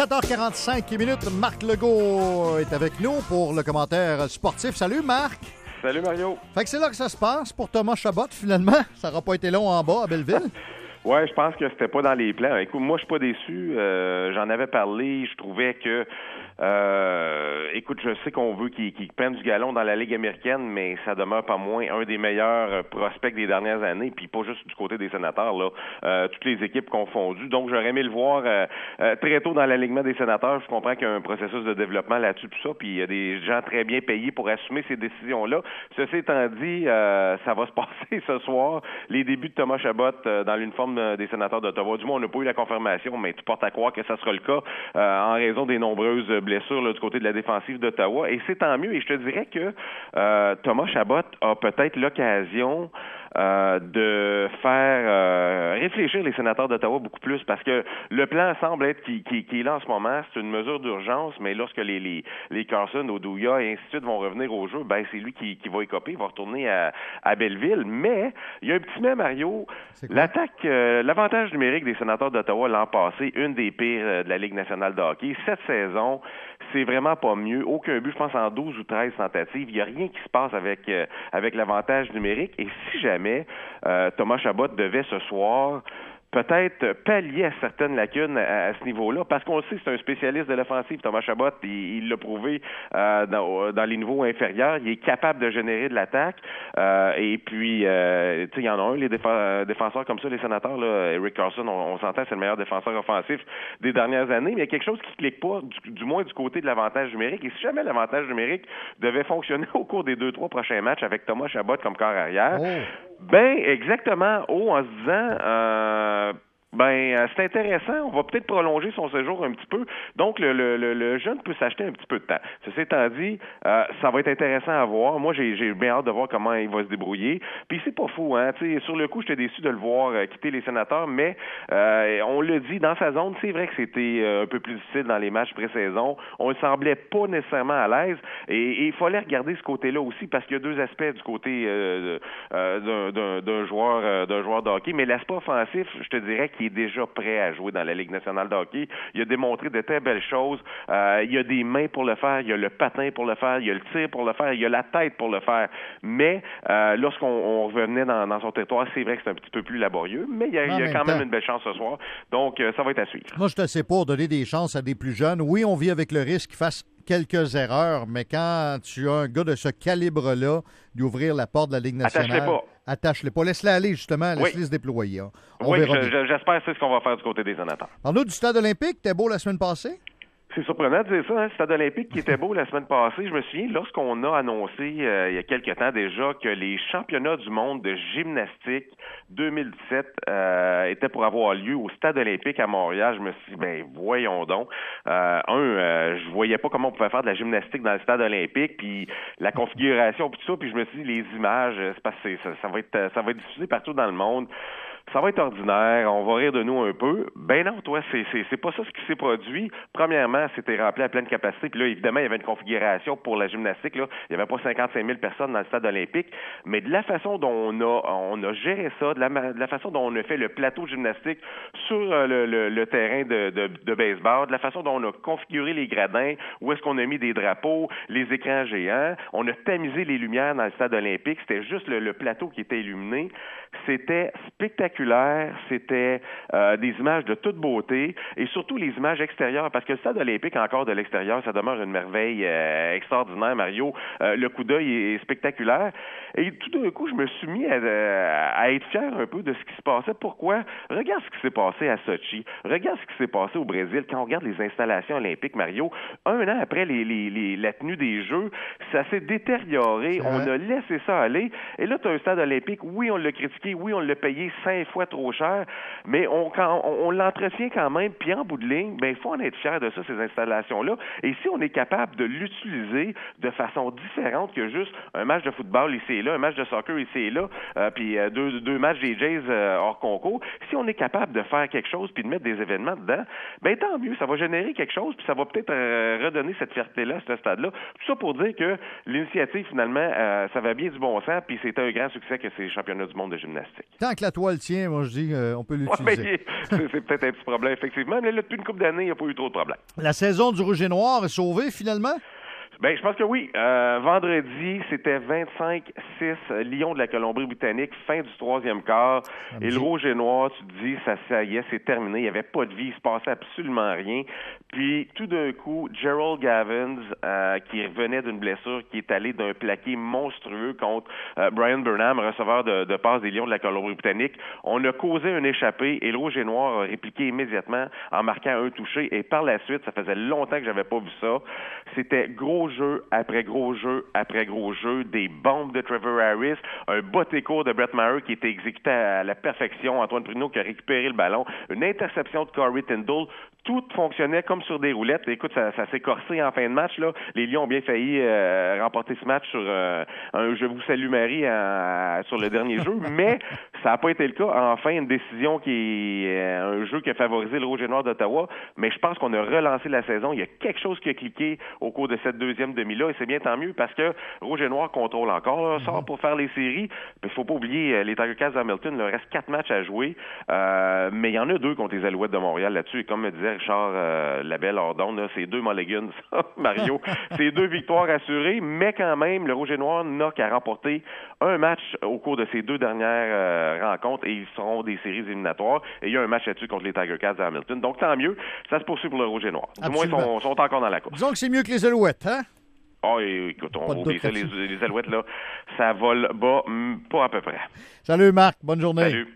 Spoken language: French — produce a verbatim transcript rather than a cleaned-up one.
sept heures quarante-cinq minutes. Marc Legault est avec nous pour le commentaire sportif. Salut, Marc. Salut, Mario. Fait que c'est là que ça se passe pour Thomas Chabot, finalement. Ça n'aura pas été long en bas à Belleville. Ouais, je pense que c'était pas dans les plans. Écoute, moi, je suis pas déçu. Euh, j'en avais parlé. Je trouvais que... Euh, écoute, je sais qu'on veut qu'il, qu'il prenne du galon dans la Ligue américaine, mais ça demeure pas moins un des meilleurs prospects des dernières années, puis pas juste du côté des Sénateurs, là, euh, toutes les équipes confondues. Donc, j'aurais aimé le voir euh, euh, très tôt dans l'alignement des Sénateurs. Je comprends qu'il y a un processus de développement là-dessus, tout ça, puis il y a des gens très bien payés pour assumer ces décisions-là. Ceci étant dit, euh, ça va se passer ce soir. Les débuts de Thomas Chabot euh, dans l'uniforme des Sénateurs d'Ottawa. Du moins, on n'a pas eu la confirmation, mais tu portes à croire que ça sera le cas euh, en raison des nombreuses blessures là, du côté de la défensive d'Ottawa. Et c'est tant mieux. Et je te dirais que euh, Thomas Chabot a peut-être l'occasion euh, de faire euh, réfléchir les Sénateurs d'Ottawa beaucoup plus, parce que le plan semble être qui, qui, qui est là en ce moment. C'est une mesure d'urgence, mais lorsque les, les, les Carson, Oduya et ainsi de suite vont revenir au jeu, ben c'est lui qui, qui va écoper, il va retourner à, à Belleville. Mais il y a un petit mais, Mario. L'attaque, euh, l'avantage numérique des Sénateurs d'Ottawa l'an passé, une des pires euh, de la Ligue nationale de hockey. Cette saison, c'est vraiment pas mieux. Aucun but, je pense, en douze ou treize tentatives. Il n'y a rien qui se passe avec, euh, avec l'avantage numérique. Et si jamais euh, Thomas Chabot devait ce soir peut-être pallier à certaines lacunes à, à ce niveau-là, parce qu'on le sait, c'est un spécialiste de l'offensive, Thomas Chabot, il, il l'a prouvé euh, dans, dans les niveaux inférieurs, il est capable de générer de l'attaque, euh, et puis, euh, tu sais, il y en a un, les déf- défenseurs comme ça, les Sénateurs, là, Erik Karlsson, on, on s'entend, c'est le meilleur défenseur offensif des dernières années, mais il y a quelque chose qui clique pas, du, du moins du côté de l'avantage numérique, et si jamais l'avantage numérique devait fonctionner au cours des deux, trois prochains matchs avec Thomas Chabot comme corps arrière, oh. ben, exactement, oh, en se disant, euh, Ben, c'est intéressant. On va peut-être prolonger son séjour un petit peu. Donc, le, le, le jeune peut s'acheter un petit peu de temps. Ceci étant dit, euh, ça va être intéressant à voir. Moi, j'ai, j'ai bien hâte de voir comment il va se débrouiller. Puis, c'est pas fou, hein. T'sais, sur le coup, j'étais déçu de le voir euh, quitter les Sénateurs, mais euh, on l'a dit, dans sa zone, c'est vrai que c'était euh, un peu plus difficile dans les matchs pré-saison. On ne semblait pas nécessairement à l'aise. Et il fallait regarder ce côté-là aussi, parce qu'il y a deux aspects du côté euh, euh, d'un, d'un, d'un joueur euh, d'un joueur de hockey. Mais l'aspect offensif, je te dirais qu'il est déjà prêt à jouer dans la Ligue nationale de hockey. Il a démontré de très belles choses. Euh, il y a des mains pour le faire, il y a le patin pour le faire, il y a le tir pour le faire, il y a la tête pour le faire. Mais euh, lorsqu'on on revenait dans, dans son territoire, c'est vrai que c'est un petit peu plus laborieux, mais il y a, il y a quand même une belle chance ce soir. Donc, euh, ça va être à suivre. Moi, je suis assez pour donner des chances à des plus jeunes. Oui, on vit avec le risque qu'ils fassent quelques erreurs, mais quand tu as un gars de ce calibre-là, d'ouvrir la porte de la Ligue nationale... Attache-les pas. Attache-les pas. Laisse-les aller, justement. Laisse-les oui. se déployer. Hein. On oui, verra je, je, j'espère que c'est ce qu'on va faire du côté des Sénateurs. Parle-nous du stade olympique. T'es beau la semaine passée? C'est surprenant de dire ça, hein? Le stade olympique qui était beau la semaine passée. Je me souviens, lorsqu'on a annoncé euh, il y a quelque temps déjà que les championnats du monde de gymnastique deux mille dix-sept euh, étaient pour avoir lieu au stade olympique à Montréal, je me suis dit, ben voyons donc. Euh, un, euh, je voyais pas comment on pouvait faire de la gymnastique dans le stade olympique, puis la configuration, puis tout ça, puis je me suis dit, les images, c'est parce que ça, ça va être ça va être diffusé partout dans le monde. Ça va être ordinaire, on va rire de nous un peu. Ben non, toi, c'est, c'est, c'est pas ça ce qui s'est produit. Premièrement, c'était rempli à pleine capacité. Puis là, évidemment, il y avait une configuration pour la gymnastique. Là. Il n'y avait pas cinquante-cinq mille personnes dans le stade olympique. Mais de la façon dont on a, on a géré ça, de la, de la façon dont on a fait le plateau gymnastique sur le, le, le terrain de, de, de baseball, de la façon dont on a configuré les gradins, où est-ce qu'on a mis des drapeaux, les écrans géants, on a tamisé les lumières dans le stade olympique. C'était juste le, le plateau qui était illuminé. C'était spectaculaire, c'était euh, des images de toute beauté et surtout les images extérieures, parce que le stade olympique, encore de l'extérieur, ça demeure une merveille euh, extraordinaire, Mario. Euh, le coup d'œil est spectaculaire. Et tout d'un coup, je me suis mis à, à être fier un peu de ce qui se passait. Pourquoi? Regarde ce qui s'est passé à Sochi. Regarde ce qui s'est passé au Brésil. Quand on regarde les installations olympiques, Mario, un an après les, les, les, la tenue des Jeux, ça s'est détérioré. On a laissé ça aller. Et là, tu as un stade olympique, oui, on l'a critiqué, oui, on l'a payé cinq fois trop cher, mais on, quand, on, on l'entretient quand même, puis en bout de ligne, ben il faut en être fier de ça, ces installations-là. Et si on est capable de l'utiliser de façon différente que juste un match de football ici et là, un match de soccer ici et là, euh, puis euh, deux, deux matchs des Jays euh, hors concours, si on est capable de faire quelque chose puis de mettre des événements dedans, ben tant mieux, ça va générer quelque chose, puis ça va peut-être euh, redonner cette fierté-là à ce stade-là. Tout ça pour dire que l'initiative, finalement, euh, ça va bien du bon sens, puis c'est un grand succès que ces championnats du monde de gymnastique. Tant que la toile tient tien, moi je dis euh, on peut l'utiliser. Ouais, c'est, c'est peut-être un petit problème, effectivement. Mais là, depuis une couple d'années, il n'y a pas eu trop de problèmes. La saison du Rouge et Noir est sauvée, finalement? Ben, je pense que oui. Euh, vendredi, c'était vingt-cinq six Lions de la Colombie-Britannique, fin du troisième quart. Et le Rouge et Noir, tu te dis, ça, ça y est, c'est terminé. Il n'y avait pas de vie, il se passait absolument rien. Puis, tout d'un coup, Gerald Gavins, euh, qui revenait d'une blessure, qui est allé d'un plaqué monstrueux contre euh, Brian Burnham, receveur de, de passe des Lions de la Colombie-Britannique. On a causé un échappé et le Rouge et Noir a répliqué immédiatement en marquant un touché. Et par la suite, ça faisait longtemps que j'avais pas vu ça. C'était gros jeu après gros jeu après gros jeu, des bombes de Trevor Harris, un bas écho de Brett Maher qui était exécuté à la perfection, Antoine Pruneau qui a récupéré le ballon, une interception de Corey Tyndall. Tout fonctionnait comme sur des roulettes. Écoute, ça, ça s'est corsé en fin de match, là. Les Lions ont bien failli euh, remporter ce match sur euh, un « Je vous salue Marie » euh, sur le dernier jeu, mais ça n'a pas été le cas. Enfin, une décision qui est euh, un jeu qui a favorisé le Rouge et Noir d'Ottawa, mais je pense qu'on a relancé la saison. Il y a quelque chose qui a cliqué au cours de cette deuxième demi-là, et c'est bien tant mieux parce que Rouge et Noir contrôle encore là, sort pour faire les séries. Il faut pas oublier, les Tiger Cats d'Hamilton, il leur reste quatre matchs à jouer, euh, mais il y en a deux contre les Alouettes de Montréal là-dessus, et comme me disait Richard euh, Labelle hors d'onde, là, c'est deux mulligans, Mario. C'est deux victoires assurées, mais quand même, le Rouge et Noir n'a qu'à remporter un match au cours de ces deux dernières euh, rencontres et ils seront des séries éliminatoires. Et il y a un match là-dessus contre les Tiger Cats d'Hamilton. Donc, tant mieux, ça se poursuit pour le Rouge et Noir. Du Absolument. moins, ils sont, sont encore dans la course. Disons que c'est mieux que les Alouettes, hein? Ah, oh, écoute, on oublie ça, les, les Alouettes, là, ça vole bas, pas à peu près. Salut, Marc. Bonne journée. Salut.